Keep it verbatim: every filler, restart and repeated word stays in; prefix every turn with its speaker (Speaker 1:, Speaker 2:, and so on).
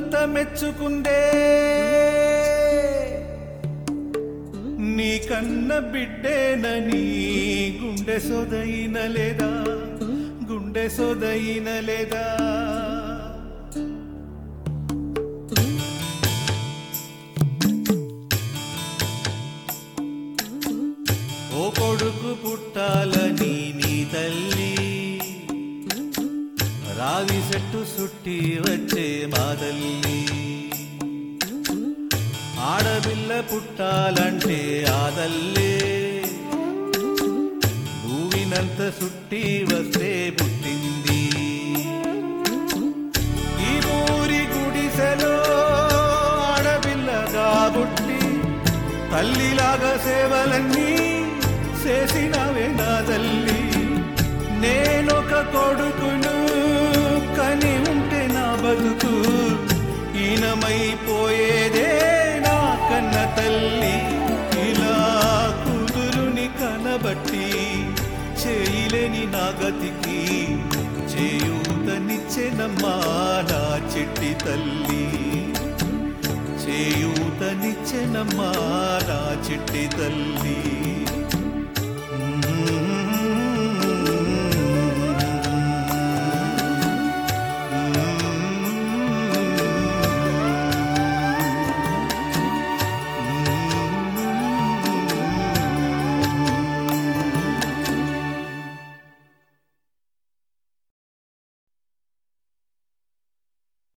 Speaker 1: ఊరంతా మెచ్చుకుందే నీ కన్న బిడ్డేనని గుండె సొదయిన లేదా గుండె సొదయిన లేదా ఓ కొడుకు పుట్టాలని నీ తల్లి రావి చెట్టు సుట్టి వచ్చే మా తల్లి ఆడపిల్ల పుట్టాలంటే ఆ తల్లే భూమినంత సుట్టి వస్తే పుట్టింది ఈ ఊరి గుడిసెలో ఆడపిల్లగా పుట్టి తల్లిలాగా సేవలన్నీ చేసినవే నా తల్లి నేనొక కొడుకును కని ఉంటే నా బతుకు ఈనమైపోయేదే నా కన్న తల్లి ఇలా కుదురుని కనబట్టి చేయలేని నా గతికి చేయూతనిచ్చెనమ్మా నా చిట్టి తల్లి చేయూతనిచ్చెనమ్మా నా చిట్టి తల్లి